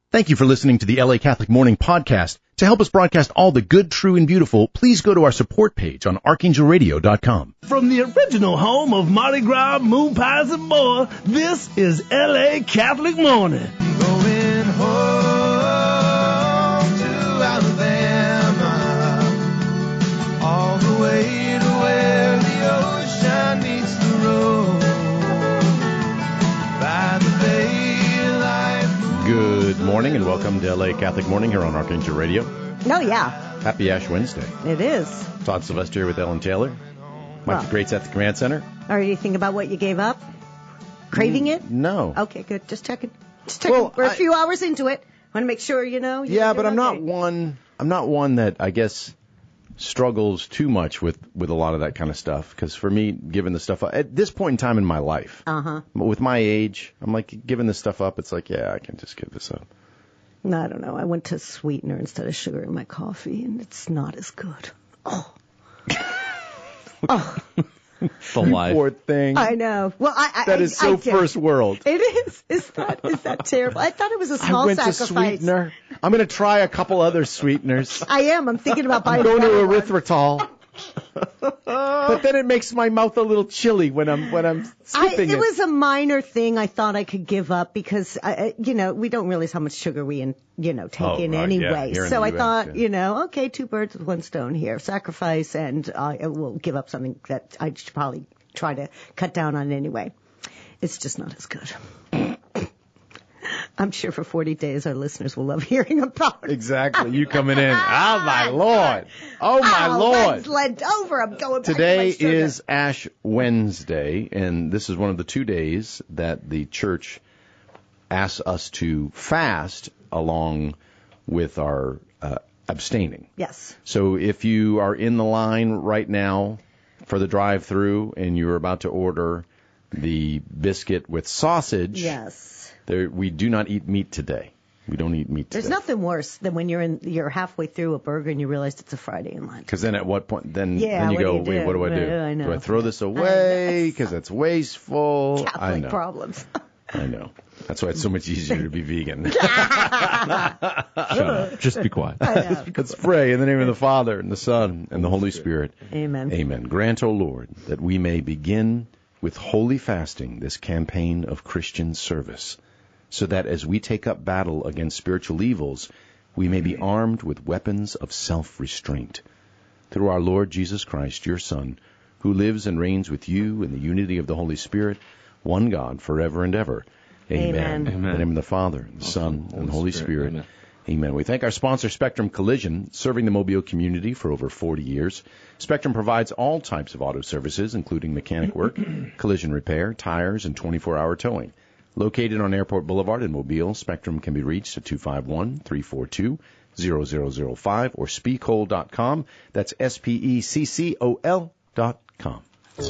Thank you for listening to the LA Catholic Morning Podcast. To help us broadcast all the good, true, and beautiful, please go to our support page on archangelradio.com. From the original home of Mardi Gras, moon pies, and more, this is LA Catholic Morning. Going home to Alabama, all the way to where the ocean meets the road. By the bay, life. Good morning and welcome to LA Catholic Morning here on Archangel Radio. Oh, yeah. Happy Ash Wednesday. It is. Todd Sylvester here with Ellen Taylor. Mike the Greats at the Command Center. Are you thinking about what you gave up? Craving it? No. Okay, good. Just checking. Well, we're a few hours into it. Want to make sure you know. Yeah, but I'm not one that I guess struggles too much with a lot of that kind of stuff. Because for me, giving the stuff up at this point in time in my life, with my age, I'm like giving this stuff up. It's like, yeah, I can just give this up. No, I don't know. I went to sweetener instead of sugar in my coffee, and it's not as good. Oh. The life. Poor thing. I know. Well, that is so first world. It is. Is that terrible? I thought it was a small sacrifice. I went to sweetener. I'm going to try a couple other sweeteners. I am. I'm thinking about buying. I'm going to erythritol. But then it makes my mouth a little chilly when I'm sipping it. It was a minor thing I thought I could give up because, we don't realize how much sugar we, take in anyway. Yeah, so I thought, okay, two birds with one stone here. Sacrifice, and I will give up something that I should probably try to cut down on anyway. It's just not as good. I'm sure for 40 days our listeners will love hearing about it. Exactly. You coming in. Oh, my Lord. Oh, my Lord. Lent over. I'm going back Today to my sugar. is Ash Wednesday, and this is one of the 2 days that the church asks us to fast along with our abstaining. Yes. So if you are in the line right now for the drive-thru and you're about to order the biscuit with sausage. Yes. We do not eat meat today. We don't eat meat today. There's nothing worse than when you're halfway through a burger and you realize it's a Friday in Lent. Because then at what point, then you go, wait, what do I do? I know. Do I throw this away because it's wasteful? Catholic problems. I know. That's why it's so much easier to be vegan. Shut up. Just be quiet. Let's pray in the name of the Father and the Son and the Holy Spirit. Amen. Amen. Grant, O Lord, that we may begin with holy fasting this campaign of Christian service, so that as we take up battle against spiritual evils, we may be armed with weapons of self-restraint. Through our Lord Jesus Christ, your Son, who lives and reigns with you in the unity of the Holy Spirit, one God, forever and ever. Amen. Amen. In the name of the Father, and the Son, and the Holy Spirit. Amen. Amen. We thank our sponsor, Spectrum Collision, serving the Mobile community for over 40 years. Spectrum provides all types of auto services, including mechanic work, collision repair, tires, and 24-hour towing. Located on Airport Boulevard in Mobile, Spectrum can be reached at 251-342-0005 or speckol.com. That's SPECCOL.com.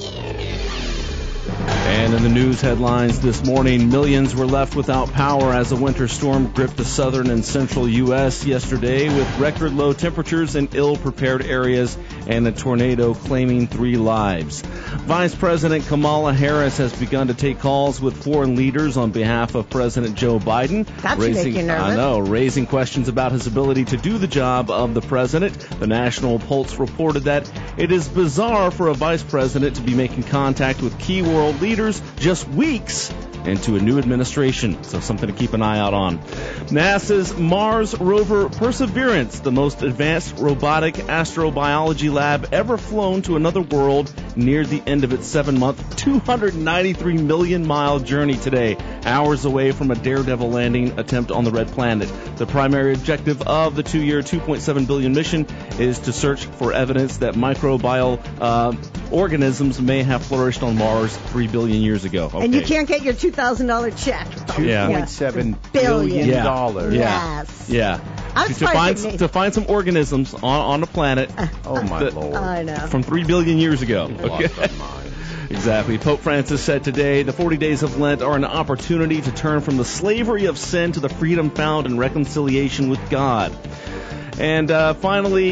And in the news headlines this morning, millions were left without power as a winter storm gripped the southern and central U.S. yesterday with record low temperatures in ill-prepared areas and a tornado claiming 3 lives. Vice President Kamala Harris has begun to take calls with foreign leaders on behalf of President Joe Biden. That's making you nervous. I know, raising questions about his ability to do the job of the president. The National Pulse reported that it is bizarre for a vice president to be making contact with key world leaders just weeks into a new administration, so something to keep an eye out on. NASA's Mars rover Perseverance, the most advanced robotic astrobiology lab ever flown to another world, neared the end of its 7-month, 293 million mile journey today, hours away from a daredevil landing attempt on the red planet. The primary objective of the 2-year, $2.7 billion mission is to search for evidence that microbial organisms may have flourished on Mars 3 billion years ago. Okay. And you can't get your $2,000 check. $2.7 billion. Yes. Yeah. To find some organisms on a planet. Oh, my Lord. I know. From 3 billion years ago. Okay. Exactly. Pope Francis said today the 40 days of Lent are an opportunity to turn from the slavery of sin to the freedom found in reconciliation with God. And finally,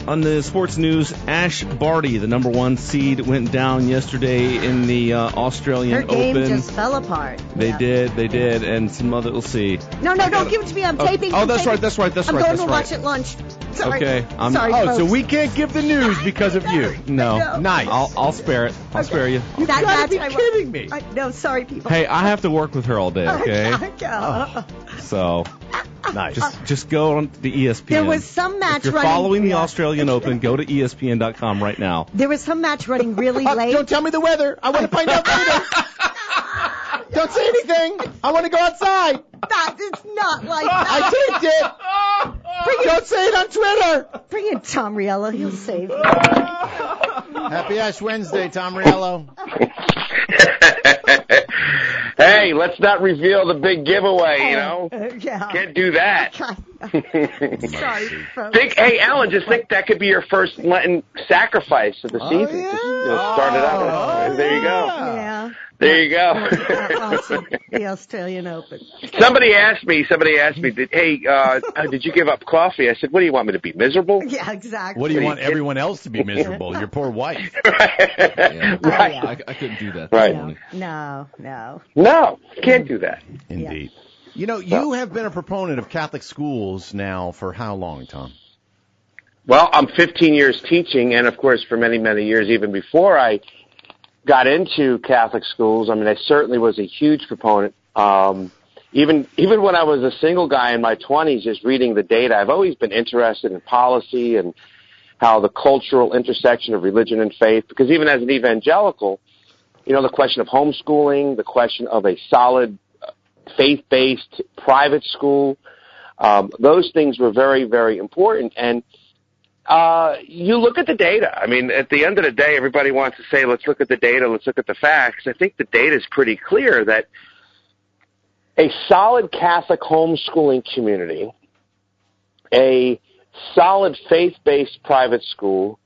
on the sports news, Ash Barty, the number 1 seed, went down yesterday in the Australian Her game Open. just fell apart. They did, and some other, we'll see. No, don't give it to me. I'm taping. Oh, that's right. I'm going to watch at lunch. Sorry. Okay. Sorry, folks. So we can't give the news because of you. No. Nice. I'll spare it. I'll spare you. You gotta be kidding me. No, sorry, people. Hey, I have to work with her all day, okay? So, Nice. just go on the ESPN. There was some match If you're running. following the Australian Open, go to ESPN.com right now. There was some match running really late. Don't tell me the weather. I want to find out later. Don't say anything. I want to go outside. It's not like that. I taped it. Don't say it on Twitter. Bring in Tom Riello. He'll save you. Happy Ash Wednesday, Tom Riello. Hey, let's not reveal the big giveaway, you know? Yeah. Can't do that. Sorry, folks. Hey, Alan, just think that could be your first Lenten sacrifice of the season. Yeah. Just, start it out. There you go. Yeah. There you go. Watching the Australian Open. Somebody asked me, did you give up coffee? I said, what do you want me to be, miserable? Yeah, exactly. What do you want everyone else to be miserable? Your poor wife. Yeah. Right. I couldn't do that. Right. this morning. No. No, can't do that. Indeed. You know, you have been a proponent of Catholic schools now for how long, Tom? Well, I'm 15 years teaching, and of course for many, many years, even before I got into Catholic schools, I mean, I certainly was a huge proponent. Even when I was a single guy in my 20s, just reading the data, I've always been interested in policy and how the cultural intersection of religion and faith, because even as an evangelical, you know, the question of homeschooling, the question of a solid faith-based private school, those things were very, very important. And you look at the data. I mean, at the end of the day, everybody wants to say, let's look at the data, let's look at the facts. I think the data is pretty clear that a solid Catholic homeschooling community, a solid faith-based private school,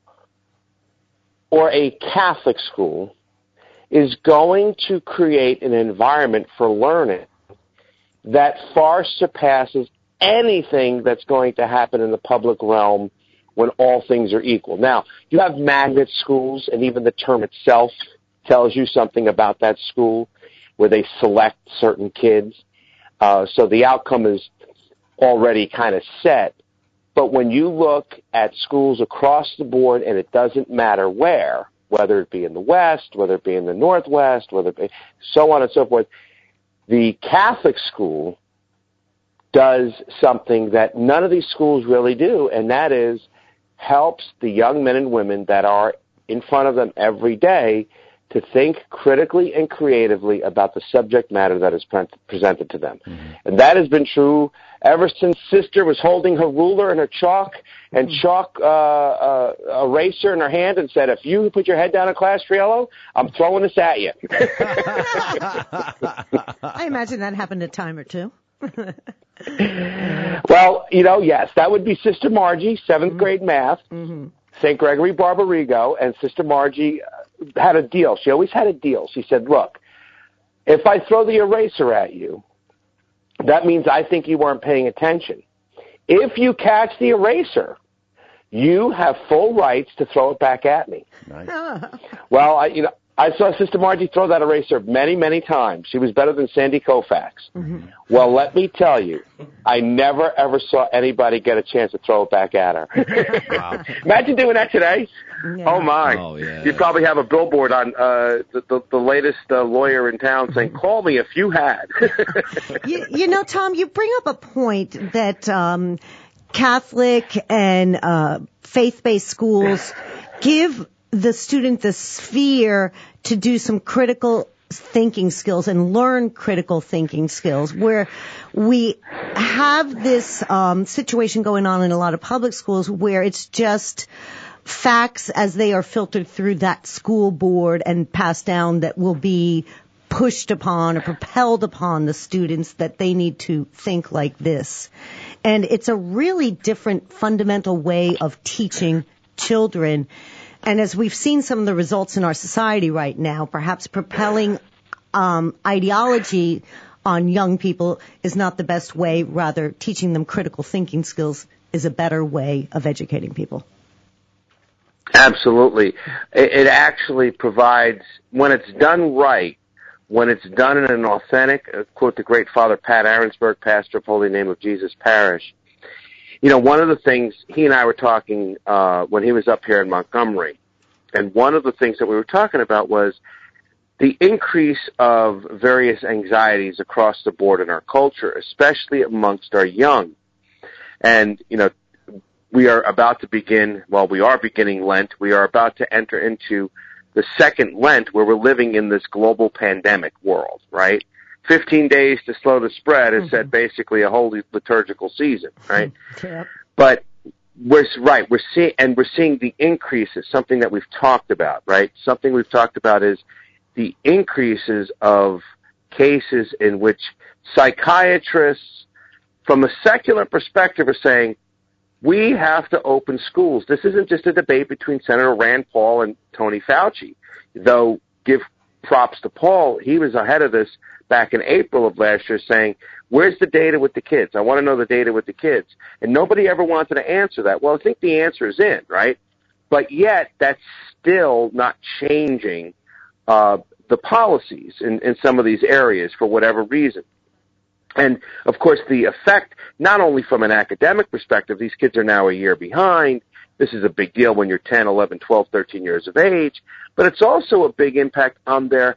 or a Catholic school is going to create an environment for learning that far surpasses anything that's going to happen in the public realm when all things are equal. Now, you have magnet schools, and even the term itself tells you something about that school, where they select certain kids. So the outcome is already kind of set. But when you look at schools across the board, and it doesn't matter where, whether it be in the West, whether it be in the Northwest, whether it be so on and so forth, the Catholic school does something that none of these schools really do, and that is helps the young men and women that are in front of them every day to think critically and creatively about the subject matter that is presented to them. Mm-hmm. And that has been true ever since Sister was holding her ruler and her chalk and eraser in her hand and said, if you put your head down in class, Riello, I'm throwing this at you. I imagine that happened a time or two. Well, you know, yes, that would be Sister Margie, 7th grade math, St. Gregory Barbarigo, and Sister Margie had a deal. She always had a deal. She said, look, if I throw the eraser at you, that means I think you weren't paying attention. If you catch the eraser, you have full rights to throw it back at me. Nice. Well, I saw Sister Margie throw that eraser many, many times. She was better than Sandy Koufax. Mm-hmm. Well, let me tell you, I never, ever saw anybody get a chance to throw it back at her. Wow. Imagine doing that today. Yeah. Oh, my. Oh, yeah. You'd probably have a billboard on the latest lawyer in town saying, call me if you had. you know, Tom, you bring up a point that Catholic and faith-based schools give the student the sphere to do some critical thinking skills and learn critical thinking skills, where we have this situation going on in a lot of public schools where it's just facts as they are filtered through that school board and passed down that will be pushed upon or propelled upon the students that they need to think like this. And it's a really different fundamental way of teaching children. And as we've seen some of the results in our society right now, perhaps propelling ideology on young people is not the best way. Rather, teaching them critical thinking skills is a better way of educating people. Absolutely. It actually provides, when it's done right, when it's done in an authentic, quote the great Father Pat Aaronsburg, pastor of Holy Name of Jesus Parish. One of the things, he and I were talking when he was up here in Montgomery, and one of the things that we were talking about was the increase of various anxieties across the board in our culture, especially amongst our young. And, we are about to begin, we are beginning Lent. We are about to enter into the second Lent where we're living in this global pandemic world, right? 15 days to slow the spread is said basically a whole liturgical season, right? Yep. But we're seeing the increases, something that we've talked about, right? Something we've talked about is the increases of cases in which psychiatrists, from a secular perspective, are saying, we have to open schools. This isn't just a debate between Senator Rand Paul and Tony Fauci. Though, give props to Paul, he was ahead of this back in April of last year saying, where's the data with the kids? I want to know the data with the kids. And nobody ever wanted to answer that. Well, I think the answer is in, right? But yet, that's still not changing the policies in some of these areas for whatever reason. And, of course, the effect, not only from an academic perspective, these kids are now a year behind. This is a big deal when you're 10, 11, 12, 13 years of age. But it's also a big impact on their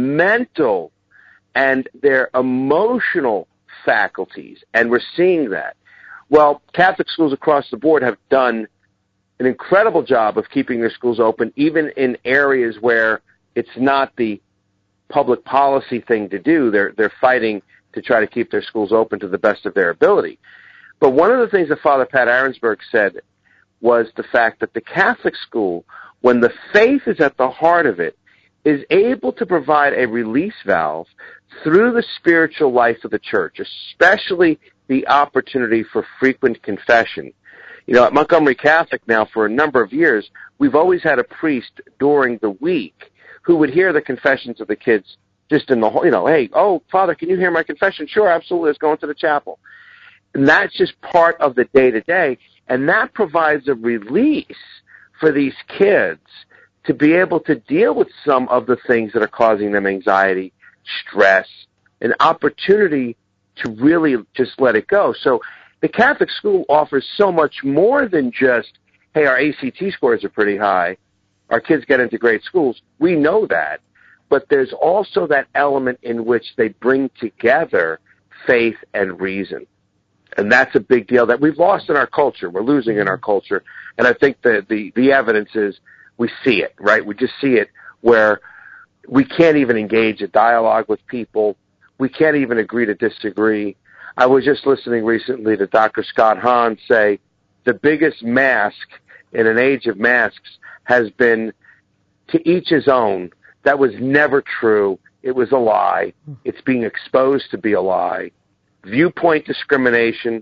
mental and their emotional faculties. And we're seeing that. Well, Catholic schools across the board have done an incredible job of keeping their schools open, even in areas where it's not the public policy thing to do. They're fighting to try to keep their schools open to the best of their ability. But one of the things that Father Pat Aaronsburg said was the fact that the Catholic school, when the faith is at the heart of it, is able to provide a release valve through the spiritual life of the church, especially the opportunity for frequent confession. At Montgomery Catholic now for a number of years, we've always had a priest during the week who would hear the confessions of the kids just in the whole, hey, Father, can you hear my confession? Sure, absolutely. Let's go into the chapel. And that's just part of the day-to-day. And that provides a release for these kids to be able to deal with some of the things that are causing them anxiety, stress, an opportunity to really just let it go. So the Catholic school offers so much more than just, hey, our ACT scores are pretty high. Our kids get into great schools. We know that. But there's also that element in which they bring together faith and reason. And that's a big deal that we've lost in our culture. We're losing in our culture. And I think the evidence is we see it, right? We just see it where we can't even engage a dialogue with people. We can't even agree to disagree. I was just listening recently to Dr. Scott Hahn say the biggest mask in an age of masks has been to each his own. That was never true. It was a lie. It's being exposed to be a lie. Viewpoint discrimination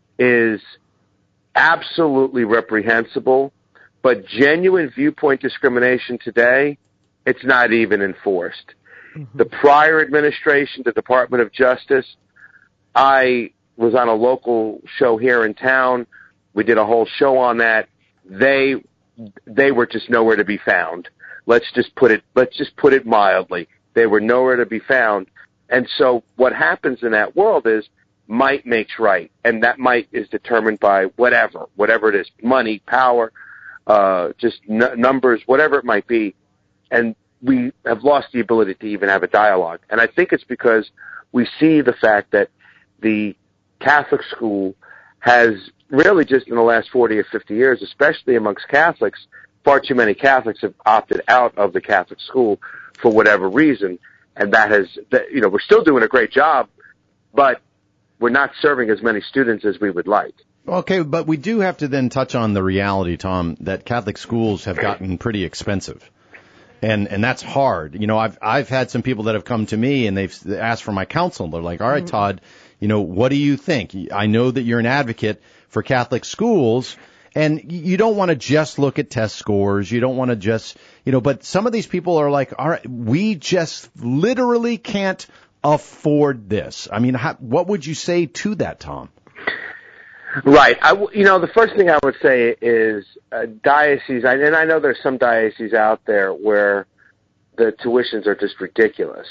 is absolutely reprehensible, but genuine viewpoint discrimination today, it's not even enforced. The prior administration, the Department of Justice, I was on a local show here in town. We did a whole show on that. They were just nowhere to be found. Let's just put it mildly. They were nowhere to be found. And so what happens in that world is might makes right. And that might is determined by whatever it is, money, power, just numbers, whatever it might be. And we have lost the ability to even have a dialogue. And I think it's because we see the fact that the Catholic school has really just in the last 40 or 50 years, especially amongst Catholics, far too many Catholics have opted out of the Catholic school for whatever reason. And we're still doing a great job, but we're not serving as many students as we would like. Okay, but we do have to then touch on the reality, Tom, that Catholic schools have gotten pretty expensive. And that's hard. I've had some people that have come to me and they've asked for my counsel. They're like, all right, Todd, what do you think? I know that you're an advocate for Catholic schools, and you don't want to just look at test scores. You don't want to just, but some of these people are like, all right, we just literally can't afford this. I mean, what would you say to that, Tom? Right. The first thing I would say is dioceses, and I know there's some dioceses out there where the tuitions are just ridiculous.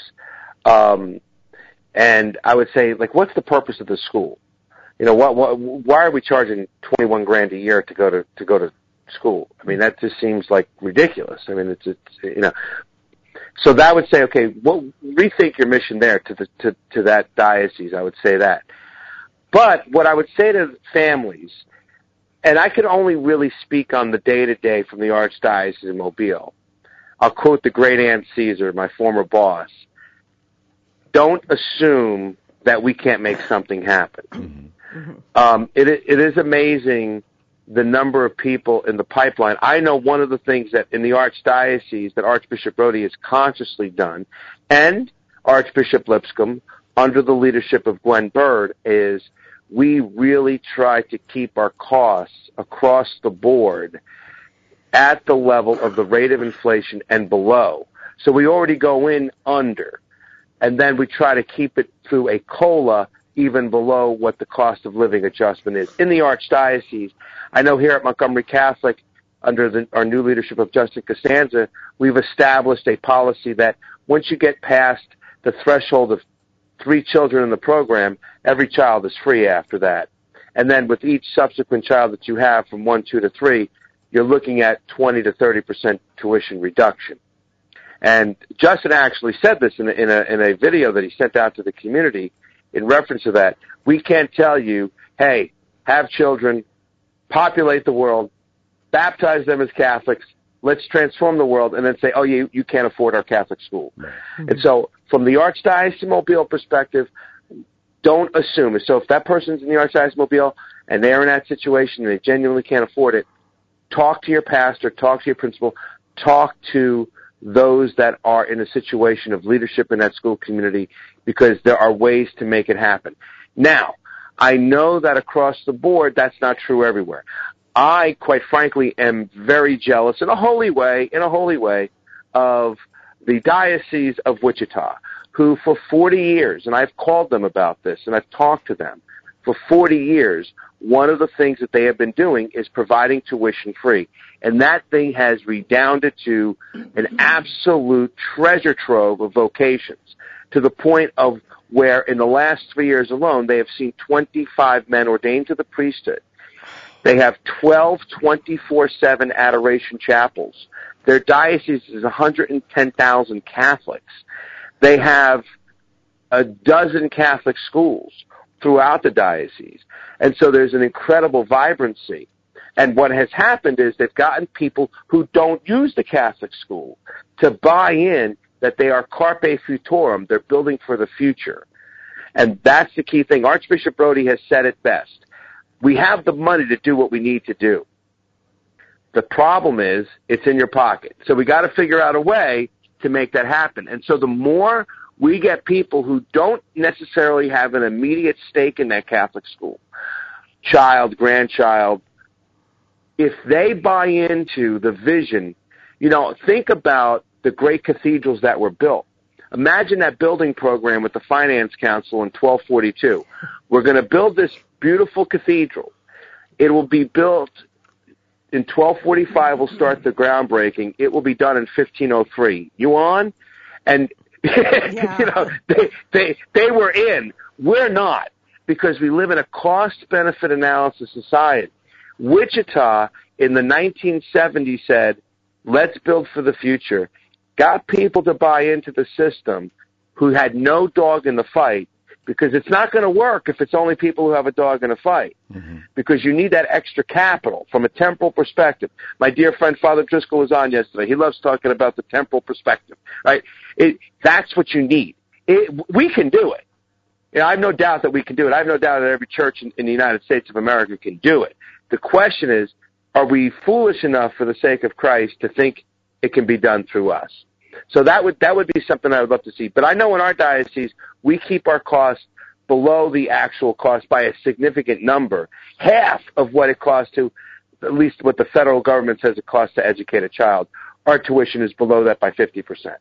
And I would say, like, what's the purpose of the school? Why are we charging $21,000 a year to go to school? I mean, that just seems like ridiculous. I mean, it's. So that would say, okay, rethink your mission there to that diocese. I would say that. But what I would say to families, and I could only really speak on the day-to-day from the Archdiocese of Mobile. I'll quote the great Ann Caesar, my former boss. Don't assume that we can't make something happen. Mm-hmm. It is amazing the number of people in the pipeline. I know one of the things that in the Archdiocese that Archbishop Brody has consciously done, and Archbishop Lipscomb, under the leadership of Gwen Bird, is we really try to keep our costs across the board at the level of the rate of inflation and below. So we already go in under, and then we try to keep it through a COLA even below what the cost of living adjustment is. In the Archdiocese, I know here at Montgomery Catholic, under our new leadership of Justin Costanza, we've established a policy that once you get past the threshold of 3 children in the program, every child is free after that. And then with each subsequent child that you have from 1, 2 to 3, you're looking at 20 to 30% tuition reduction. And Justin actually said this in a video that he sent out to the community in reference to that. We can't tell you, hey, have children, populate the world, baptize them as Catholics, let's transform the world, and then say, oh, you can't afford our Catholic school. Mm-hmm. And so from the Archdiocese of Mobile perspective, don't assume it. So if that person's in the Archdiocese of Mobile and they're in that situation and they genuinely can't afford it, talk to your pastor, talk to your principal, talk to those that are in a situation of leadership in that school community, because there are ways to make it happen. Now, I know that across the board that's not true everywhere. I, quite frankly, am very jealous in a holy way, of the Diocese of Wichita, who for 40 years, and I've called them about this, and I've talked to them, for 40 years, one of the things that they have been doing is providing tuition free. And that thing has redounded to an absolute treasure trove of vocations, to the point of where in the last 3 years alone, they have seen 25 men ordained to the priesthood. They have 12 24/7 adoration chapels. Their diocese is 110,000 Catholics. They have a dozen Catholic schools throughout the diocese. And so there's an incredible vibrancy. And what has happened is they've gotten people who don't use the Catholic school to buy in that they are carpe futurum. They're building for the future. And that's the key thing. Archbishop Brody has said it best. We have the money to do what we need to do. The problem is it's in your pocket. So we got to figure out a way to make that happen. And so the more we get people who don't necessarily have an immediate stake in that Catholic school, child, grandchild, if they buy into the vision, think about the great cathedrals that were built. Imagine that building program with the Finance Council in 1242. We're going to build this beautiful cathedral. It will be built in 1245. We'll start the groundbreaking. It will be done in 1503. You on? And yeah. They were in. We're not, because we live in a cost-benefit analysis society. Wichita in the 1970s said, let's build for the future. Got people to buy into the system who had no dog in the fight, because it's not going to work if it's only people who have a dog in a fight, because you need that extra capital from a temporal perspective. My dear friend Father Driscoll was on yesterday. He loves talking about the temporal perspective, right? That's what you need. We can do it. I have no doubt that we can do it. I have no doubt that every church in the United States of America can do it. The question is, are we foolish enough for the sake of Christ to think it can be done through us? So that would be something I would love to see. But I know in our diocese, we keep our costs below the actual cost by a significant number, half of what it costs to, at least what the federal government says it costs to educate a child. Our tuition is below that by 50%.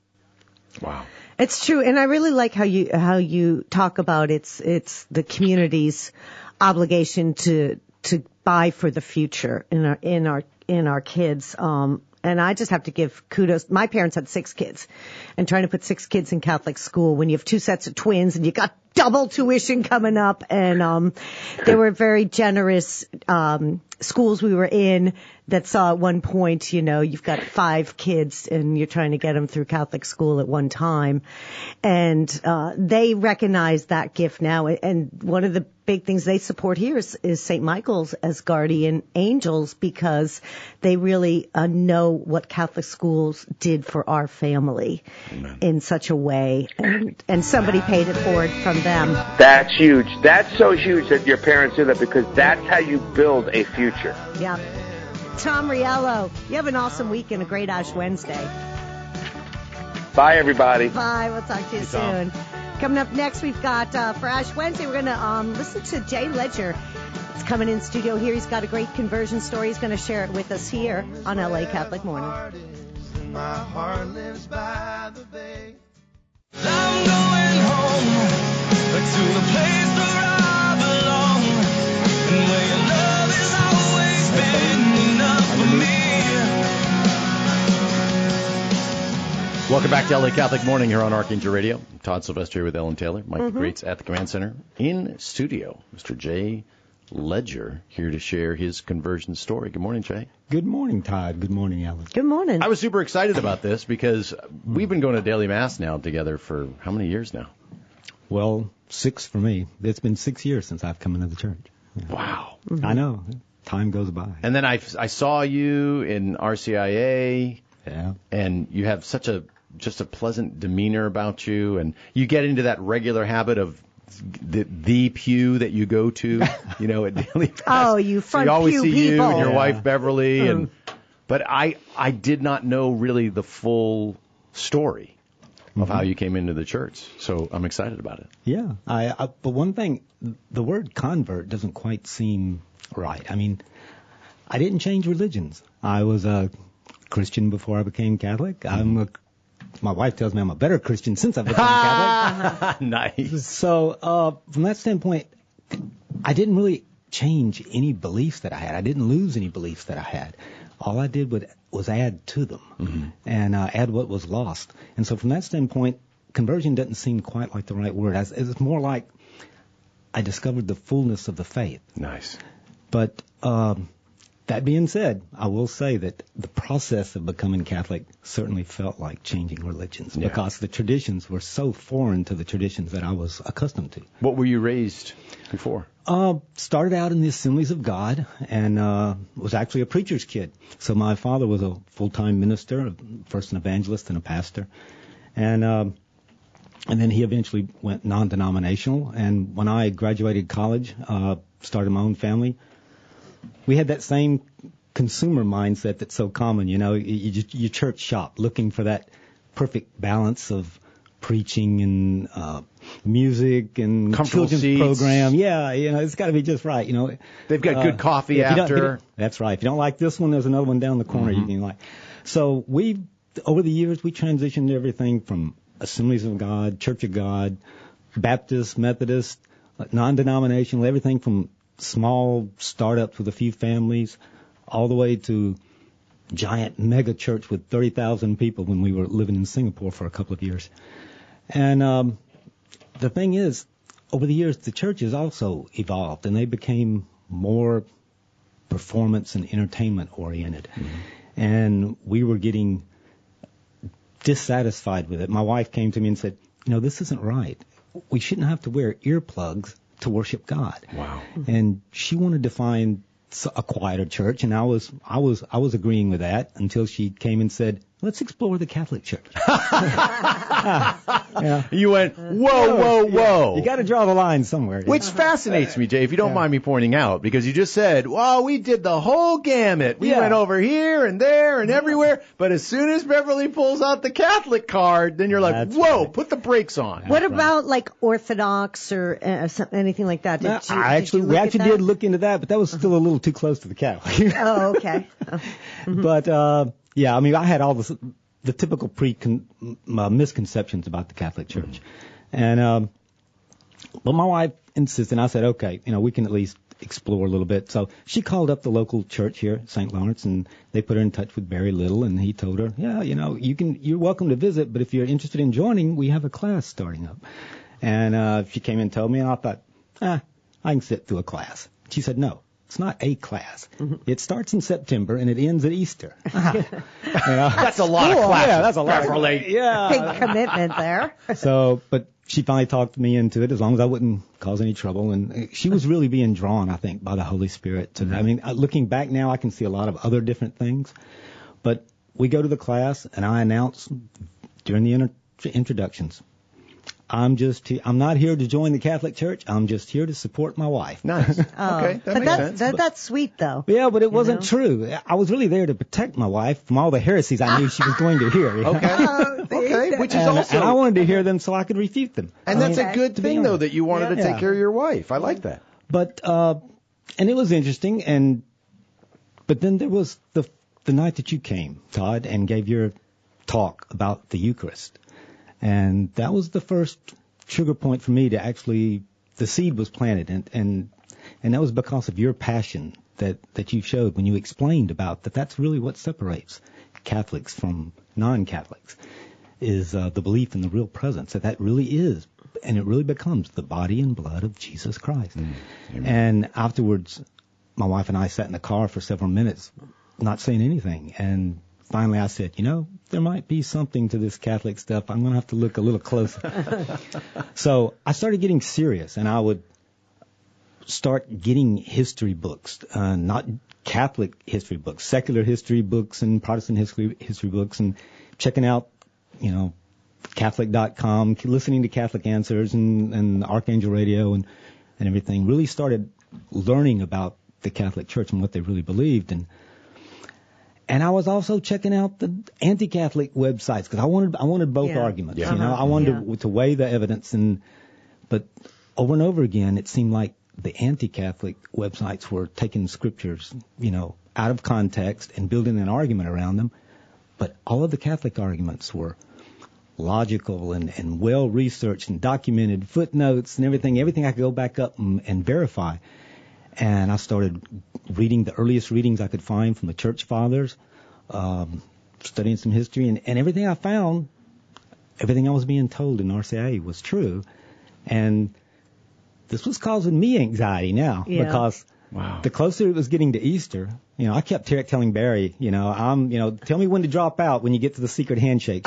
Wow. It's true, and I really like how you talk about it's the communities obligation to buy for the future in our kids. And I just have to give kudos. My parents had 6 kids, and trying to put 6 kids in Catholic school when you have 2 sets of twins and you got double tuition coming up, and they were very generous schools we were in that saw at one point, you've got 5 kids and you're trying to get them through Catholic school at one time, and they recognize that gift now. And one of the big things they support here is St. Michael's as guardian angels, because they really know what Catholic schools did for our family. Amen. In such a way, and somebody paid it forward from them. That's huge. That's so huge that your parents do that, because that's how you build a future. Yeah. Tom Riello, you have an awesome week and a great Ash Wednesday. Bye, everybody. Bye. We'll talk to you soon. Coming up next, we've got, for Ash Wednesday, we're going to listen to Jay Ledger. It's coming in studio here. He's got a great conversion story. He's going to share it with us here on LA Catholic Morning. My heart lives by the bay. I'm going home to the place where I belong, and where your love has always been enough for me. Welcome back to LA Catholic Morning here on Archangel Radio. Todd Sylvester here with Ellen Taylor, Mike the Greats at the Command Center. In studio, Mr. Jay Ledger here to share his conversion story. Good morning, Jay. Good morning, Todd. Good morning, Ellen. Good morning. I was super excited about this because we've been going to daily mass now together for how many years now? Well, 6 for me. It's been 6 years since I've come into the church. Yeah. Wow. Mm-hmm. I know. Time goes by. And then I saw you in RCIA. Yeah. And you have such just a pleasant demeanor about you, and you get into that regular habit of the pew that you go to, at daily mass. Oh, you front so you always pew see people. you and your wife Beverly, but I did not know really the full story of how you came into the church, so I'm excited about it. Yeah, but one thing, the word convert doesn't quite seem right. I mean, I didn't change religions. I was a Christian before I became Catholic. My wife tells me I'm a better Christian since I became Catholic. Nice. So from that standpoint, I didn't really change any beliefs that I had. I didn't lose any beliefs that I had. All I did was add to them and add what was lost. And so from that standpoint, conversion doesn't seem quite like the right word. It's more like I discovered the fullness of the faith. Nice. But that being said, I will say that the process of becoming Catholic certainly felt like changing religions because the traditions were so foreign to the traditions that I was accustomed to. What were you raised before? Started out in the Assemblies of God and was actually a preacher's kid. So my father was a full-time minister, first an evangelist and a pastor. And then he eventually went non-denominational. And when I graduated college, started my own family, we had that same consumer mindset that's so common, you church shop looking for that perfect balance of preaching and music and children's seats. Program. Yeah, it's got to be just right, They've got good coffee after. That's right. If you don't like this one, there's another one down the corner you can like. So over the years, we transitioned everything from Assemblies of God, Church of God, Baptist, Methodist, non-denominational, everything from small startups with a few families, all the way to giant mega church with 30,000 people when we were living in Singapore for a couple of years. And the thing is, over the years, the church has also evolved, and they became more performance and entertainment oriented. And we were getting dissatisfied with it. My wife came to me and said, this isn't right. We shouldn't have to wear earplugs to worship God. Wow. And she wanted to find a quieter church, and I was agreeing with that until she came and said, let's explore the Catholic Church. You went, whoa. You got to draw the line somewhere. Which fascinates me, Jay, if you don't mind me pointing out, because you just said, we did the whole gamut. We went over here and there and everywhere, but as soon as Beverly pulls out the Catholic card, then you're like, put the brakes on. What about like Orthodox or anything like that? We actually did look into that, but that was still a little too close to the Catholic. Oh, okay. But, I had all the typical misconceptions about the Catholic Church. And, but my wife insisted. I said, okay, we can at least explore a little bit. So she called up the local church here, St. Lawrence, and they put her in touch with Barry Little, and he told her, yeah, you're welcome to visit, but if you're interested in joining, we have a class starting up. And she came and told me, and I thought, I can sit through a class. She said, no. It's not a class. It starts in September and it ends at Easter. That's a lot of classes. Yeah, that's a lot. Big commitment there. So, but she finally talked me into it as long as I wouldn't cause any trouble. And she was really being drawn, I think, by the Holy Spirit. To, I mean, looking back now, I can see a lot of other different things. But we go to the class and I announce during the introductions, I'm not here to join the Catholic Church. I'm just here to support my wife. Nice. Okay, that makes sense. That's sweet, though. Yeah, but it wasn't true. I was really there to protect my wife from all the heresies I knew she was going to hear. Okay, which is also... And I wanted to hear them so I could refute them. And that's a good thing, though, that you wanted to take care of your wife. I like that. But, and it was interesting, but then there was the night that you came, Todd, and gave your talk about the Eucharist. And that was the first trigger point for me to actually, the seed was planted, and that was because of your passion that you showed when you explained about that's really what separates Catholics from non-Catholics, is the belief in the real presence, that really is, and it really becomes the body and blood of Jesus Christ. And afterwards, my wife and I sat in the car for several minutes, not saying anything, and finally I said, there might be something to this Catholic stuff. I'm going to have to look a little closer. So I started getting serious, and I would start getting history books, not Catholic history books, secular history books and Protestant history books, and checking out, Catholic.com, listening to Catholic Answers and Archangel Radio and everything. Really started learning about the Catholic Church and what they really believed. And I was also checking out the anti-Catholic websites because I wanted both arguments. I wanted to weigh the evidence, but over and over again, it seemed like the anti-Catholic websites were taking scriptures, out of context and building an argument around them. But all of the Catholic arguments were logical and well researched and documented, footnotes and everything I could go back up and verify. And I started reading the earliest readings I could find from the church fathers, studying some history, and everything I found, everything I was being told in RCIA was true. And this was causing me anxiety now because the closer it was getting to Easter, I kept telling Barry, tell me when to drop out when you get to the secret handshake.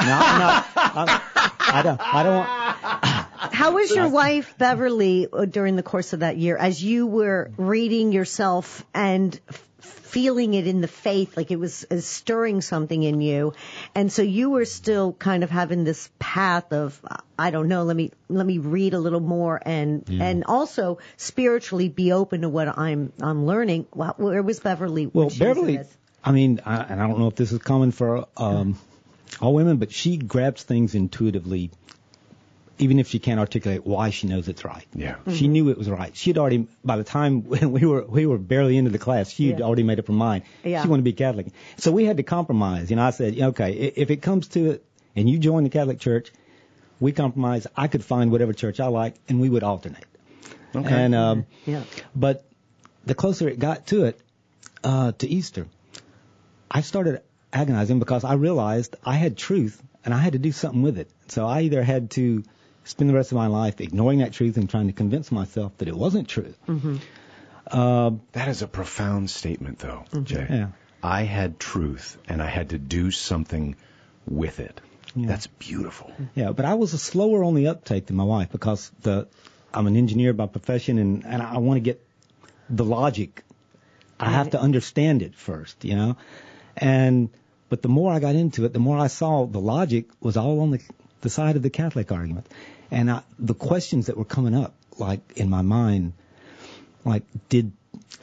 I don't want... How was your wife, Beverly, during the course of that year, as you were reading yourself and feeling it in the faith, like it was stirring something in you, and so you were still kind of having this path of, I don't know, let me read a little more and also spiritually be open to what I'm learning. Where was Beverly? Well, Beverly, I mean, and I don't know if this is common for all women, but she grabs things intuitively. Even if she can't articulate why she knows it's right. Yeah. She knew it was right. She had already, by the time when we were barely into the class, she had already made up her mind. Yeah. She wanted to be Catholic. So we had to compromise. I said, okay, if it comes to it and you join the Catholic Church, we compromise. I could find whatever church I like and we would alternate. Okay. And, but the closer it got to it, to Easter, I started agonizing because I realized I had truth and I had to do something with it. So I either had to spend the rest of my life ignoring that truth and trying to convince myself that it wasn't true. That is a profound statement, though, Jay. Yeah. I had truth, and I had to do something with it. Yeah. That's beautiful. Yeah, but I was slower on the uptake than my wife because I'm an engineer by profession, and I want to get the logic. I have to understand it first, But the more I got into it, the more I saw the logic was all on the side of the Catholic argument. And the questions that were coming up, like in my mind, like did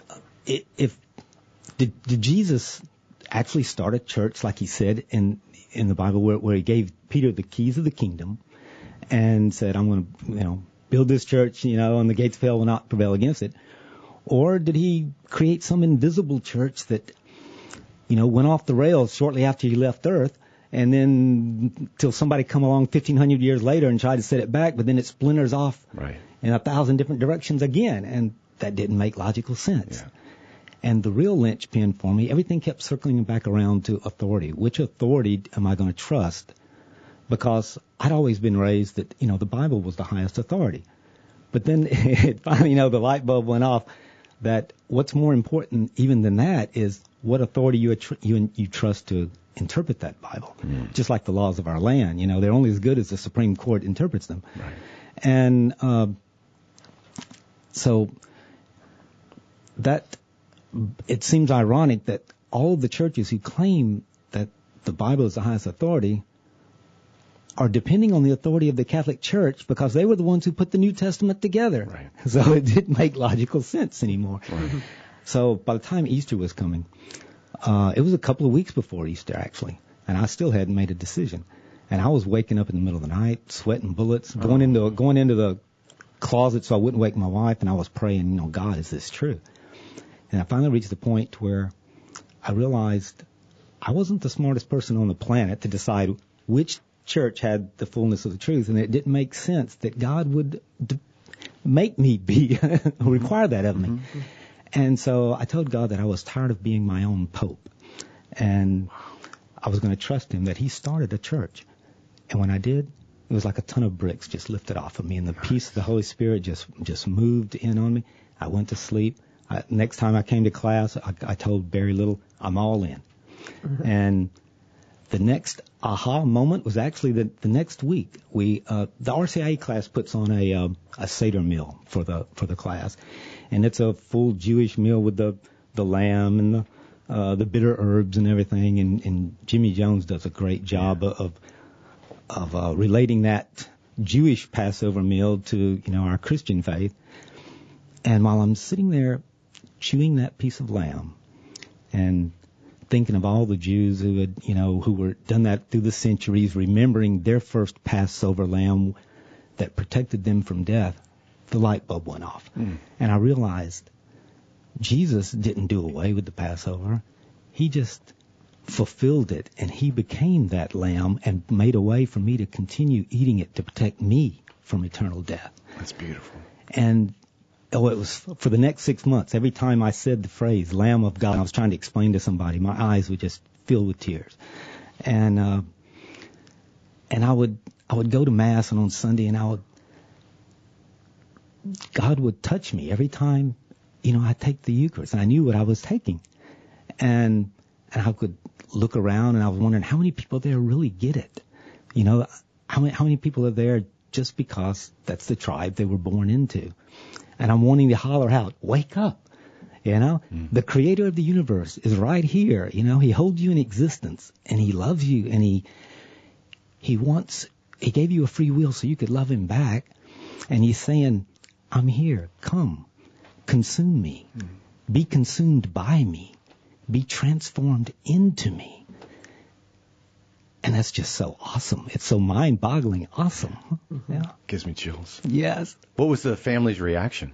Jesus actually start a church like he said in the Bible where he gave Peter the keys of the kingdom and said, I'm going to, build this church, and the gates of hell will not prevail against it? Or did he create some invisible church that, went off the rails shortly after he left Earth and then till somebody come along 1,500 years later and try to set it back, but then it splinters off in 1,000 different directions again, and that didn't make logical sense. Yeah. And the real linchpin for me, everything kept circling back around to authority. Which authority am I going to trust? Because I'd always been raised that, the Bible was the highest authority. But then it finally, the light bulb went off that what's more important even than that is what authority you trust to interpret that Bible. Just like the laws of our land, they're only as good as the Supreme Court interprets them. Right. And so that it seems ironic that all of the churches who claim that the Bible is the highest authority are depending on the authority of the Catholic Church because they were the ones who put the New Testament together. Right. So it didn't make logical sense anymore. Right. So by the time Easter was coming, it was a couple of weeks before Easter, actually, and I still hadn't made a decision. And I was waking up in the middle of the night, sweating bullets, going into the closet so I wouldn't wake my wife, and I was praying, God, is this true? And I finally reached the point where I realized I wasn't the smartest person on the planet to decide which church had the fullness of the truth, and it didn't make sense that God would make me be, require that of me. Mm-hmm. And so I told God that I was tired of being my own pope, and I was going to trust him that he started a church. And when I did, it was like a ton of bricks just lifted off of me, and the peace of the Holy Spirit just moved in on me. I went to sleep. Next time I came to class, I told Barry Little, I'm all in. Mm-hmm. And the next aha moment was actually the next week. The RCIA class puts on a Seder meal for the class, and it's a full Jewish meal with the lamb and the bitter herbs and everything. And Jimmy Jones does a great job of relating that Jewish Passover meal to our Christian faith. And while I'm sitting there chewing that piece of lamb and thinking of all the Jews who were done that through the centuries, remembering their first Passover lamb that protected them from death, the light bulb went off. And I realized Jesus didn't do away with the Passover. He just fulfilled it, and he became that lamb and made a way for me to continue eating it to protect me from eternal death. That's beautiful. And it was for the next 6 months. Every time I said the phrase "Lamb of God," I was trying to explain to somebody. My eyes would just fill with tears, and I would go to Mass, and on Sunday, and God would touch me every time, I take the Eucharist, and I knew what I was taking, and I could look around, and I was wondering how many people there really get it. How many people are there just because that's the tribe they were born into. And I'm wanting to holler out, wake up, The creator of the universe is right here, He holds you in existence, and he loves you, and he gave you a free will so you could love him back. And he's saying, I'm here, come, consume me, be consumed by me, be transformed into me. And that's just so awesome. It's so mind-boggling awesome. Yeah. Gives me chills. Yes. What was the family's reaction?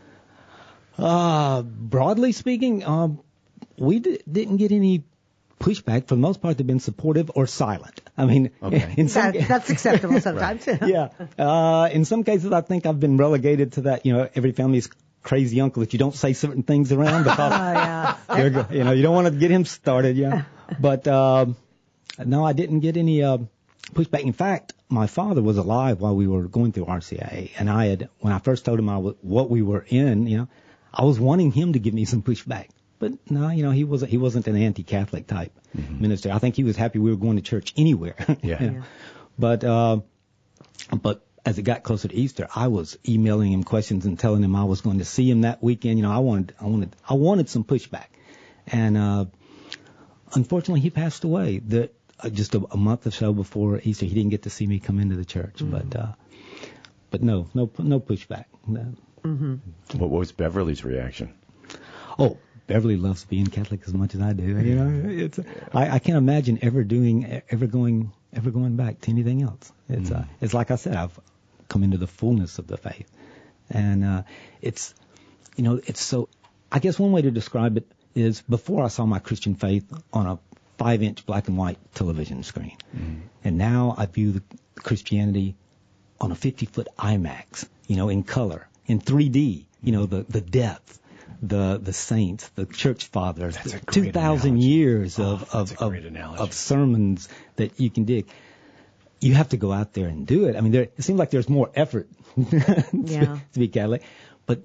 Broadly speaking, we didn't get any pushback. For the most part, they've been supportive or silent. I mean, okay. That's acceptable sometimes. Yeah. In some cases, I think I've been relegated to that, every family's crazy uncle that you don't say certain things around because you don't want to get him started. Yeah. But no, I didn't get any pushback. In fact, my father was alive while we were going through RCIA, and when I first told him what we were in, I was wanting him to give me some pushback. But no, he wasn't an anti-Catholic type minister. I think he was happy we were going to church anywhere. Yeah. But as it got closer to Easter, I was emailing him questions and telling him I was going to see him that weekend. I wanted some pushback, and unfortunately, he passed away. Just a month or so before Easter, he didn't get to see me come into the church. But no pushback. No. Mm-hmm. What was Beverly's reaction? Oh, Beverly loves being Catholic as much as I do. I can't imagine ever going back to anything else. It's like I said, I've come into the fullness of the faith, and it's so. I guess one way to describe it is before I saw my Christian faith on a 5-inch black and white television screen. And now I view the Christianity on a 50-foot IMAX, in color, in 3D, the depth, the saints, the church fathers, 2,000 years of sermons that you can dig. You have to go out there and do it. I mean, it seems like there's more effort to be Catholic, but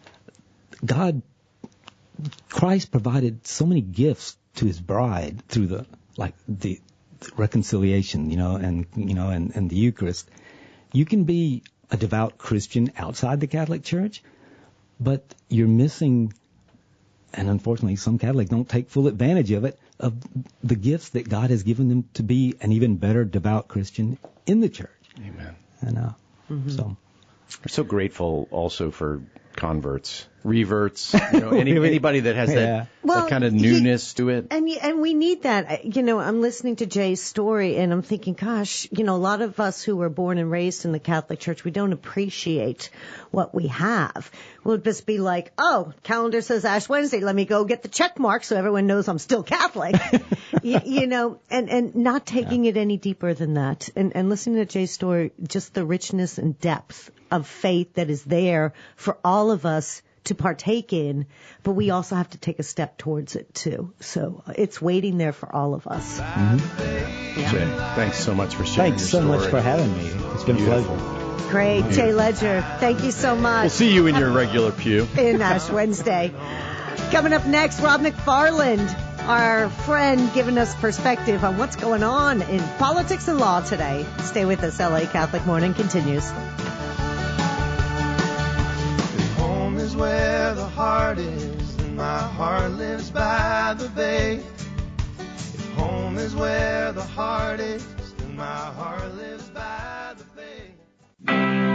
Christ provided so many gifts to his bride through the reconciliation, and the Eucharist. You can be a devout Christian outside the Catholic Church, but you're missing, and unfortunately some Catholics don't take full advantage of it, of the gifts that God has given them to be an even better devout Christian in the church. Amen. And so we're so grateful also for converts, reverts, anybody that has that kind of newness to it. And we need that. I'm listening to Jay's story and I'm thinking, gosh, a lot of us who were born and raised in the Catholic Church, we don't appreciate what we have. We'll just be like, oh, calendar says Ash Wednesday, let me go get the check mark so everyone knows I'm still Catholic. and not taking it any deeper than that. And listening to Jay's story, just the richness and depth of faith that is there for all of us to partake in, but we also have to take a step towards it too. So it's waiting there for all of us. Jay, thanks so much for sharing Thanks so much for having me. It's been a pleasure. Great. Jay Ledger, thank you so much. We'll see you in your regular pew. In Ash Wednesday. Coming up next, Rob McFarland, our friend, giving us perspective on what's going on in politics and law today. Stay with us. LA Catholic Morning continues. Home is where the heart is, and my heart lives by the bay. If home is where the heart is, and my heart lives by the bay.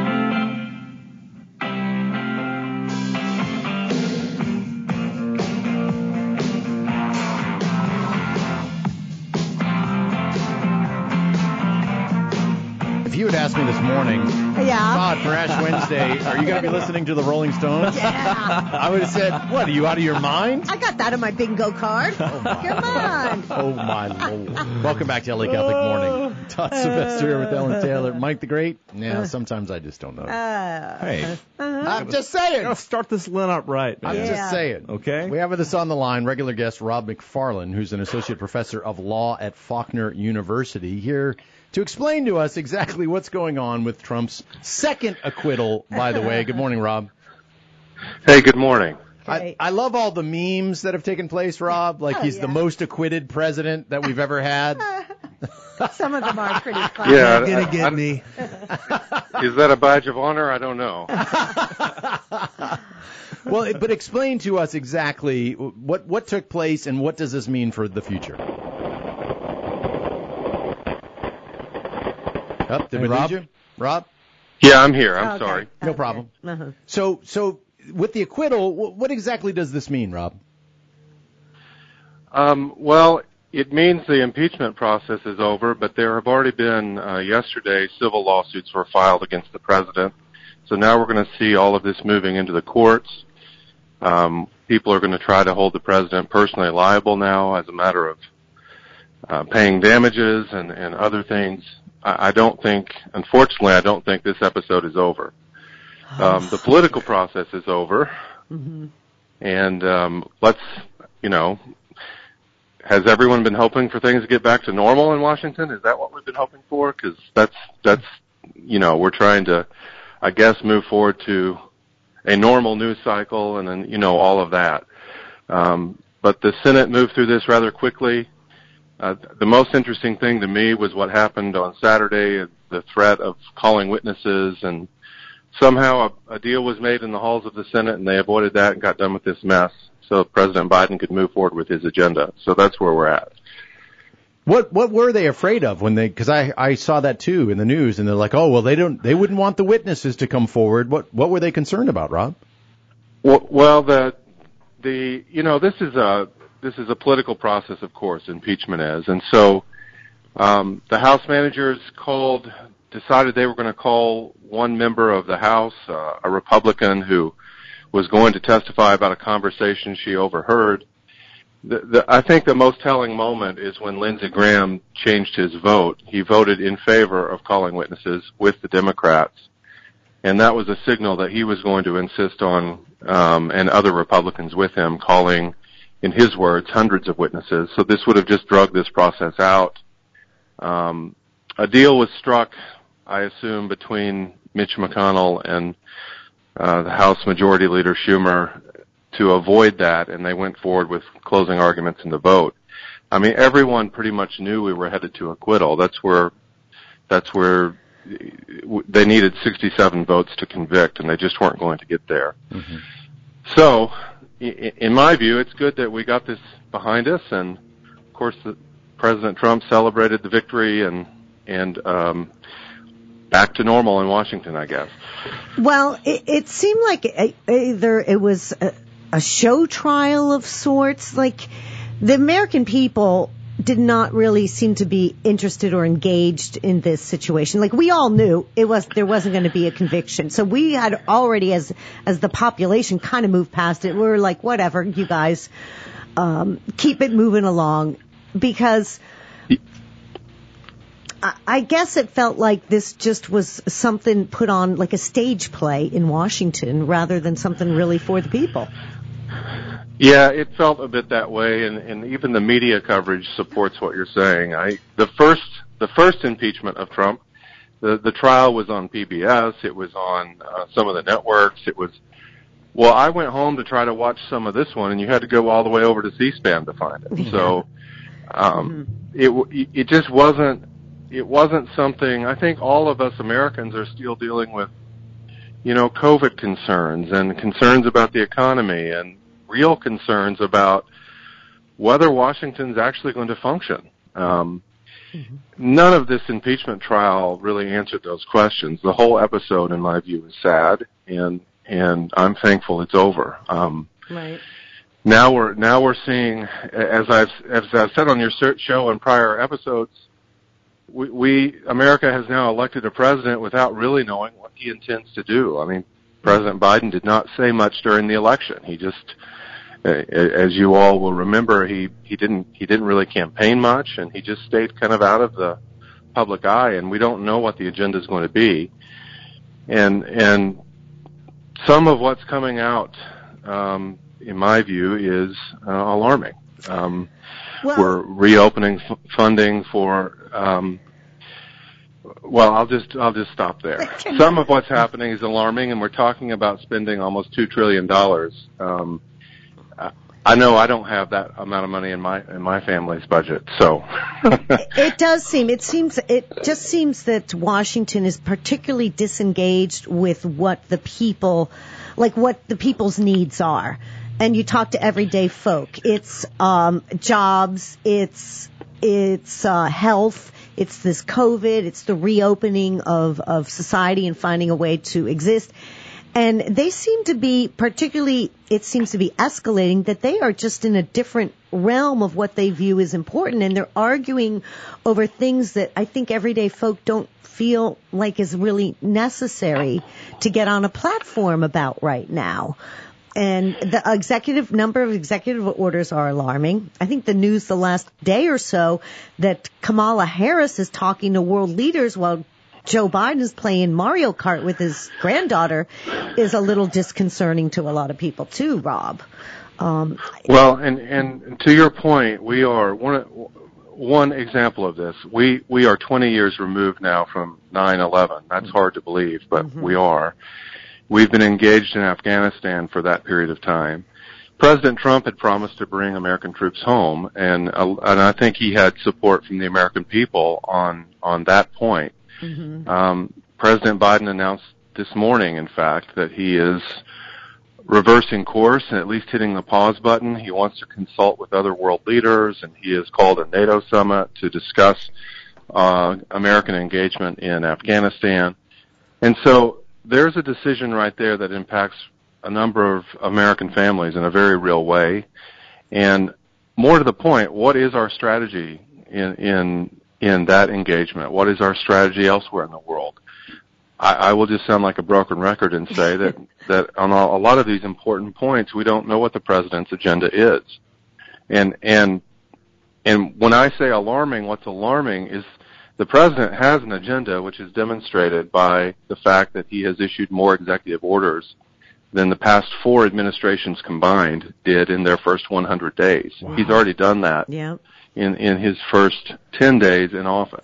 If you had asked me this morning, Todd, for Ash Wednesday, are you going to be listening to the Rolling Stones? Yeah. I would have said, what, are you out of your mind? I got that on my bingo card. Come on. Oh, my Lord. Welcome back to LA Catholic Morning. Todd Sylvester here with Ellen Taylor. Mike the Great? Yeah, sometimes I just don't know. Hey, I'm just saying. gotta start this Lent up right, man. I'm just saying. Okay. We have with us on the line regular guest Rob McFarland, who's an associate professor of law at Faulkner University, here to explain to us exactly what's going on with Trump's second acquittal, by the way. Good morning, Rob. Hey, good morning. I love all the memes that have taken place, Rob. Like he's the most acquitted president that we've ever had. Some of them are pretty funny. Yeah, You're going to get me. Is that a badge of honor? I don't know. Well, but explain to us exactly what took place and what does this mean for the future? Oh, did we lose you? Rob? Yeah, I'm here. I'm sorry. No problem. Uh-huh. So with the acquittal, what exactly does this mean, Rob? Well, it means the impeachment process is over, but there have already been, yesterday, civil lawsuits were filed against the president. So now we're going to see all of this moving into the courts. People are going to try to hold the president personally liable now as a matter of paying damages and other things. Unfortunately, I don't think this episode is over. The political process is over. Mm-hmm. And has everyone been hoping for things to get back to normal in Washington? Is that what we've been hoping for? Because that's we're trying to, I guess, move forward to a normal news cycle and then, all of that. But the Senate moved through this rather quickly. The most interesting thing to me was what happened on Saturday, the threat of calling witnesses, and somehow a deal was made in the halls of the Senate, and they avoided that and got done with this mess so President Biden could move forward with his agenda. So that's where we're at. What were they afraid of when because I saw that too in the news, and they're like, oh, well, they wouldn't want the witnesses to come forward. What were they concerned about, Rob? Well, this is a political process, of course, impeachment is. And so the House managers decided they were going to call one member of the House, a Republican who was going to testify about a conversation she overheard. I think the most telling moment is when Lindsey Graham changed his vote. He voted in favor of calling witnesses with the Democrats, and that was a signal that he was going to insist on, and other Republicans with him, calling, in his words, hundreds of witnesses. So this would have just dragged this process out. A deal was struck, I assume, between Mitch McConnell and the House Majority Leader Schumer to avoid that, and they went forward with closing arguments in the vote. I mean, everyone pretty much knew we were headed to acquittal. That's where they needed 67 votes to convict, and they just weren't going to get there. Mm-hmm. So, in my view, it's good that we got this behind us, and of course, President Trump celebrated the victory and back to normal in Washington, I guess. Well, it seemed like either it was a show trial of sorts. Like, the American people did not really seem to be interested or engaged in this situation. Like, we all knew there wasn't going to be a conviction. So we had already, as the population, kind of moved past it. We were like, whatever, you guys, keep it moving along. Because I guess it felt like this just was something put on, like a stage play in Washington, rather than something really for the people. Yeah, it felt a bit that way, and even the media coverage supports what you're saying. The first impeachment of Trump, the trial was on PBS. It was on some of the networks. Well, I went home to try to watch some of this one, and you had to go all the way over to C-SPAN to find it. Yeah. So it just wasn't. It wasn't something. I think all of us Americans are still dealing with, COVID concerns and concerns about the economy and real concerns about whether Washington's actually going to function. None of this impeachment trial really answered those questions. The whole episode, in my view, is sad, and I'm thankful it's over. Right. Now we're seeing, as I've said on your show in prior episodes, America has now elected a president without really knowing what he intends to do. I mean, President Biden did not say much during the election. He just, as you all will remember, he didn't really campaign much, and he just stayed kind of out of the public eye, and we don't know what the agenda is going to be. And some of what's coming out, in my view, is alarming. We're reopening funding for. Well, I'll just stop there. Some of what's happening is alarming, and we're talking about spending almost $2 trillion. I know I don't have that amount of money in my family's budget, so. It just seems that Washington is particularly disengaged with what the people's needs are. And you talk to everyday folk. It's jobs, it's health, it's this COVID, it's the reopening of society and finding a way to exist. And they seem to be, it seems to be escalating, that they are just in a different realm of what they view as important, and they're arguing over things that I think everyday folk don't feel like is really necessary to get on a platform about right now. And the number of executive orders are alarming. I think the news the last day or so that Kamala Harris is talking to world leaders while Joe Biden is playing Mario Kart with his granddaughter is a little disconcerting to a lot of people too, Rob. Well, and to your point, we are one example of this. We are 20 years removed now from 9/11. That's hard to believe, but we are. We've been engaged in Afghanistan for that period of time. President Trump had promised to bring American troops home, and I think he had support from the American people on that point. President Biden announced this morning, in fact, that he is reversing course and at least hitting the pause button. He wants to consult with other world leaders, and he has called a NATO summit to discuss American engagement in Afghanistan. And so there's a decision right there that impacts a number of American families in a very real way. And more to the point, what is our strategy in that engagement? What is our strategy elsewhere in the world? I will just sound like a broken record and say that on a lot of these important points, we don't know what the president's agenda is. And when I say alarming, what's alarming is the president has an agenda, which is demonstrated by the fact that he has issued more executive orders than the past 4 administrations combined did in their first 100 days. Wow. He's already done that in his first 10 days in office.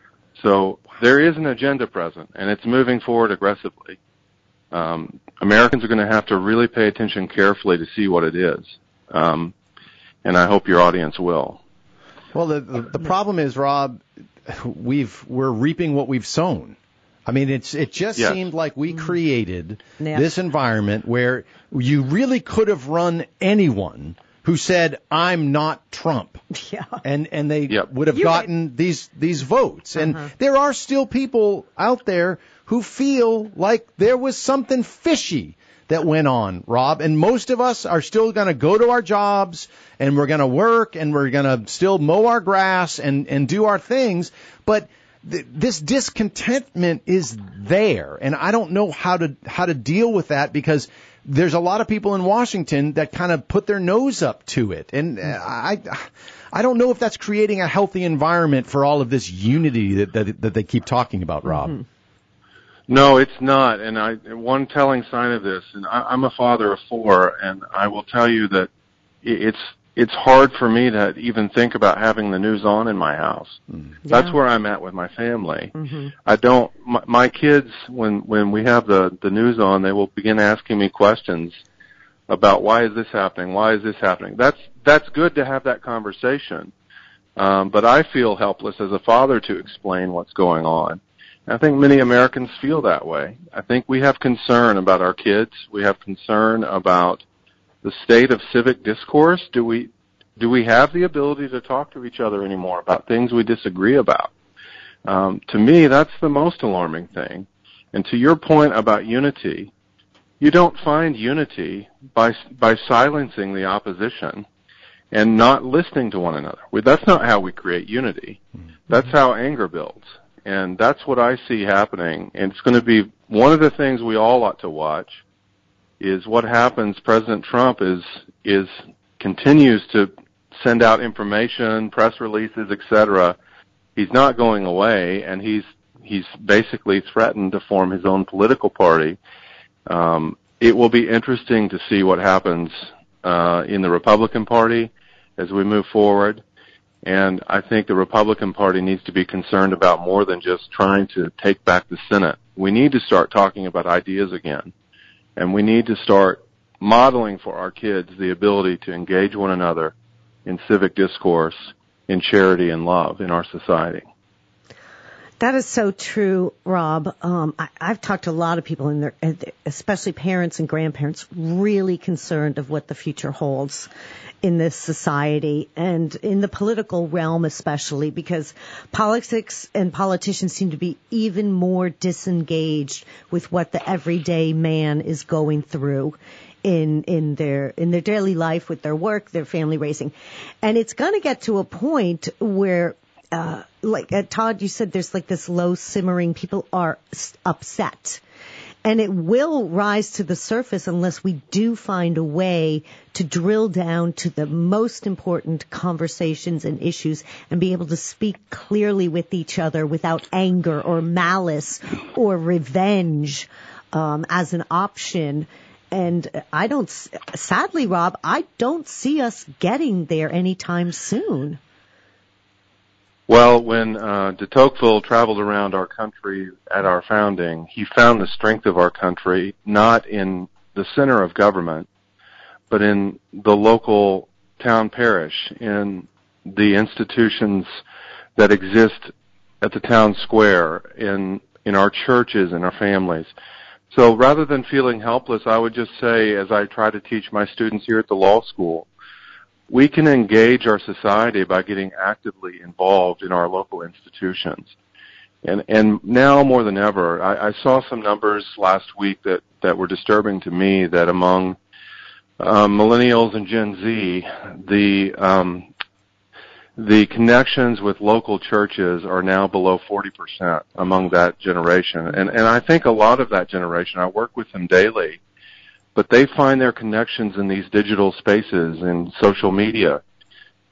So there is an agenda present, and it's moving forward aggressively. Americans are going to have to really pay attention carefully to see what it is, and I hope your audience will. Well, the problem is, Rob, we're reaping what we've sown. I mean, it just seemed like we created this environment where you really could have run anyone who said, "I'm not Trump," and they would have gotten these votes. And there are still people out there who feel like there was something fishy that went on, Rob. And most of us are still going to go to our jobs, and we're going to work, and we're going to still mow our grass and do our things. But this discontentment is there, and I don't know how to deal with that, because there's a lot of people in Washington that kind of put their nose up to it. And I don't know if that's creating a healthy environment for all of this unity that they keep talking about, Rob. Mm-hmm. No, it's not. And one telling sign of this, and I'm a father of 4, and I will tell you that it's hard for me to even think about having the news on in my house. Mm. That's where I'm at with my family. Mm-hmm. I don't, my kids, when we have the news on, they will begin asking me questions about why is this happening? Why is this happening? That's good to have that conversation. But I feel helpless as a father to explain what's going on. I think many Americans feel that way. I think we have concern about our kids. We have concern about the state of civic discourse. Do we have the ability to talk to each other anymore about things we disagree about? To me, that's the most alarming thing. And to your point about unity, you don't find unity by silencing the opposition and not listening to one another. That's not how we create unity. That's how anger builds. And that's what I see happening. And it's going to be one of the things we all ought to watch is what happens. President Trump continues to send out information, press releases, etc. He's not going away, and he's basically threatened to form his own political party. It will be interesting to see what happens in the Republican Party as we move forward. And I think the Republican Party needs to be concerned about more than just trying to take back the Senate. We need to start talking about ideas again. And we need to start modeling for our kids the ability to engage one another in civic discourse, in charity and love in our society. That is so true, Rob. I've talked to a lot of people, especially parents and grandparents, really concerned of what the future holds in this society and in the political realm especially, because politics and politicians seem to be even more disengaged with what the everyday man is going through in their daily life, with their work, their family raising. And it's going to get to a point where Todd, you said there's like this low simmering, people are upset. And it will rise to the surface unless we do find a way to drill down to the most important conversations and issues and be able to speak clearly with each other without anger or malice or revenge as an option. And sadly, Rob, I don't see us getting there anytime soon. Well, when de Tocqueville traveled around our country at our founding, he found the strength of our country not in the center of government, but in the local town parish, in the institutions that exist at the town square, in our churches and our families. So rather than feeling helpless, I would just say, as I try to teach my students here at the law school, we can engage our society by getting actively involved in our local institutions. And now more than ever, I saw some numbers last week that were disturbing to me, that among millennials and Gen Z, the connections with local churches are now below 40% among that generation. And I think a lot of that generation, I work with them daily, but they find their connections in these digital spaces and social media.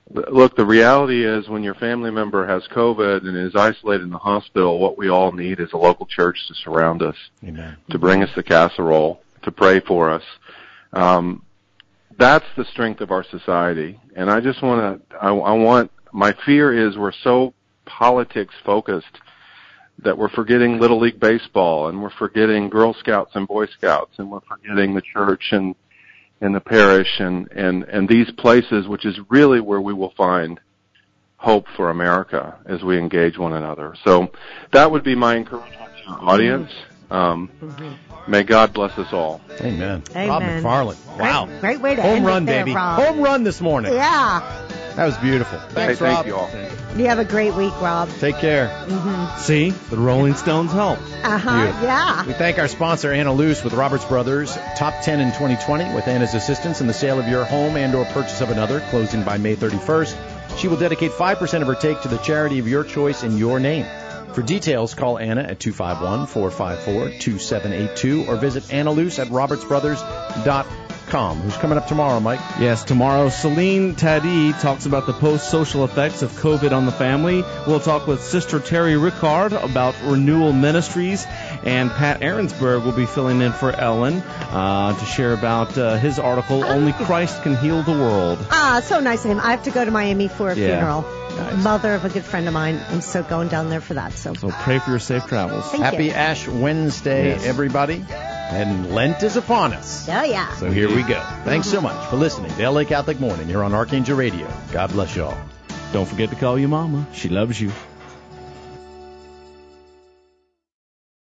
look, the reality is when your family member has COVID and is isolated in the hospital, what we all need is a local church to surround us, Amen. to bring us the casserole, to pray for us. That's the strength of our society. And I just my fear is we're so politics focused that we're forgetting Little League Baseball, and we're forgetting Girl Scouts and Boy Scouts, and we're forgetting the church and the parish and these places, which is really where we will find hope for America as we engage one another. So that would be my encouragement to our audience. May God bless us all. Amen. Amen. Rob McFarland. Wow. Great way to Home end run, it there, baby. Rob. Home run this morning. Yeah. That was beautiful. Thanks, hey, Rob. thank you all. You have a great week, Rob. Take care. See, the Rolling Stones help. Uh-huh. Yeah. We thank our sponsor, Anna Luce, with Roberts Brothers, top 10 in 2020, with Anna's assistance in the sale of your home and or purchase of another, closing by May 31st. She will dedicate 5% of her take to the charity of your choice in your name. For details, call Anna at 251-454-2782 or visit Anna Luce at robertsbrothers.com. Who's coming up tomorrow, Mike? Yes, tomorrow, Celine Taddy talks about the post-social effects of COVID on the family. We'll talk with Sister Terry Rickard about Renewal Ministries, and Pat Aaronsberg will be filling in for Ellen to share about his article, Only Christ Can Heal the World. So nice of him. I have to go to Miami for a funeral. Nice. Mother of a good friend of mine. I'm so going down there for that. So pray for your safe travels. Happy you. Ash Wednesday, Yes. everybody. And Lent is upon us. Oh, yeah. So here we go. Thanks so much for listening to LA Catholic Morning here on Archangel Radio. God bless you all. Don't forget to call your mama. She loves you.